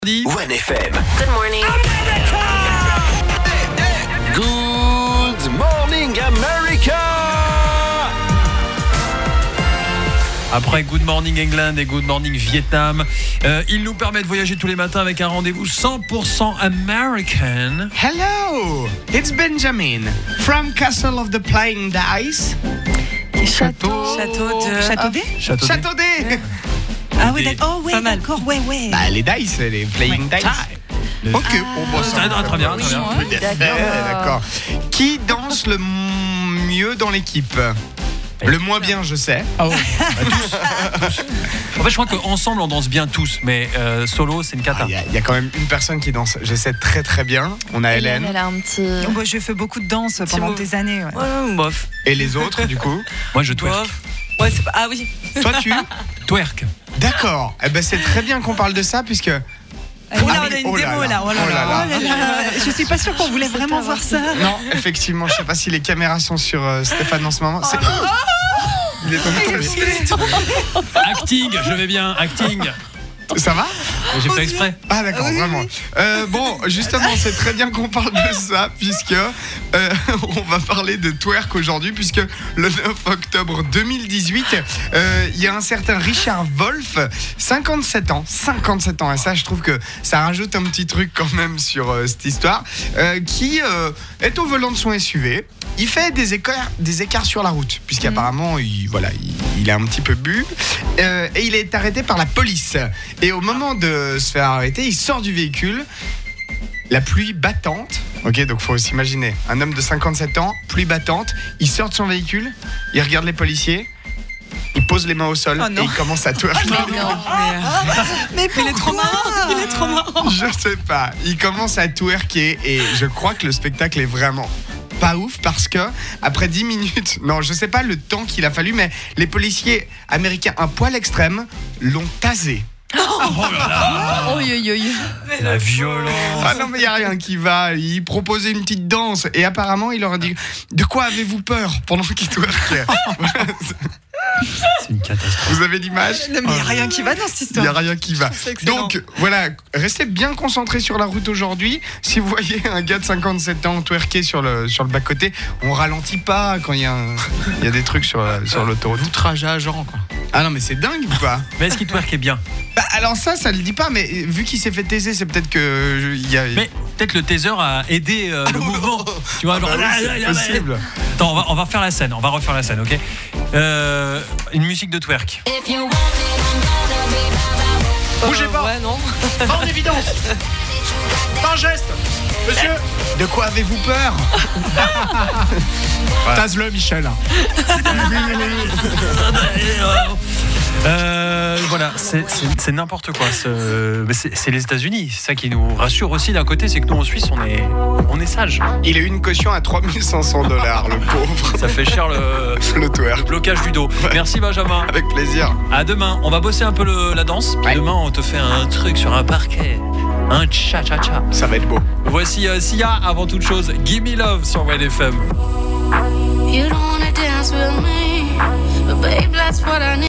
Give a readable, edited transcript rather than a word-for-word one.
1FM. Good morning. Good morning America. Après Good Morning England et Good Morning Vietnam, il nous permet de voyager tous les matins avec un rendez-vous 100% American. Hello, it's Benjamin from Castle of the Playing Dice. Château Château D. Ah oui, d'accord. Oh, ouais, d'accord. Ouais. Bah, les dice, les Playing Dice. Ok, Très bien. D'accord. Qui danse le mieux dans l'équipe? Le moins bien, je sais. En fait, je crois qu'ensemble, on danse bien tous, mais solo, c'est une cata. Il y a quand même une personne qui danse, je sais très très bien. On a Hélène. Elle a un petit. Moi, je fais beaucoup de danse pendant des années. Ouais. Bof. Et les autres, du coup? Moi, je twerk. Ouais, c'est pas. Ah oui. Toi, tu? Twerk. D'accord. Eh ben, c'est très bien qu'on parle de ça, puisque... On a une démo là. Oh là là. Je suis pas sûre qu'on voulait vraiment voir ça. Non, effectivement, je sais pas si les caméras sont sur Stéphane en ce moment. Il est tombé sur les... Acting, je vais bien, acting. Ça va? J'ai fait exprès. Ah d'accord, vraiment. Bon, justement, c'est très bien qu'on parle de ça, puisque on va parler de twerk aujourd'hui, puisque le 9 octobre 2018, il y a un certain Richard Wolf, 57 ans, et ça, je trouve que ça rajoute un petit truc quand même sur cette histoire, qui est au volant de son SUV. Il fait des écarts sur la route, puisqu'apparemment, il est un petit peu bu, et il est arrêté par la police. Et au moment de se faire arrêter, il sort du véhicule, la pluie battante. Ok, donc faut s'imaginer, un homme de 57 ans, pluie battante, il sort de son véhicule, il regarde les policiers, il pose les mains au sol et il commence à twerker. Mais il est trop marrant. Je sais pas, il commence à twerker et je crois que le spectacle est vraiment pas ouf parce que après 10 minutes, non, je sais pas le temps qu'il a fallu, mais les policiers américains un poil extrême l'ont tasé. Oh là là. La violence. Ah non, mais il n'y a rien qui va. Il proposait une petite danse et apparemment il leur a dit de quoi avez-vous peur pendant qu'il twerkait. C'est une catastrophe. Vous avez l'image? Non, mais il n'y a rien qui va dans cette Il histoire. n'y a rien qui va. Donc voilà, restez bien concentrés sur la route aujourd'hui. Si vous voyez un gars de 57 ans twerker sur le bas-côté, on ralentit pas quand il y a des trucs sur l'autoroute. Outrage à agent, quoi. Ah non, mais c'est dingue ou pas? Mais est-ce qu'il twerk est bien? Bah alors ça le dit pas, mais vu qu'il s'est fait taiser, c'est peut-être que il y a... Mais peut-être le taser a aidé le mouvement. Tu vois, genre, c'est possible. Attends, on va refaire la scène, ok? Une musique de twerk. Bougez pas. Ouais, non. Pas en évidence. Pas un geste. Monsieur, de quoi avez-vous peur? Tase-le, Michel. Voilà, c'est n'importe quoi. C'est les États-Unis. C'est ça qui nous rassure aussi d'un côté, c'est que nous en Suisse, on est sage. Il a eu une caution à $3 500, le pauvre. Ça fait cher le twerk. blocage du dos. Merci Benjamin. Avec plaisir. À demain. On va bosser un peu la danse. Puis demain, on te fait un truc sur un parquet. Un cha-cha-cha. Ça va être beau. Voici Sia avant toute chose. Give Me Love sur 1FM. You don't wanna dance with me, but babe, that's what I need.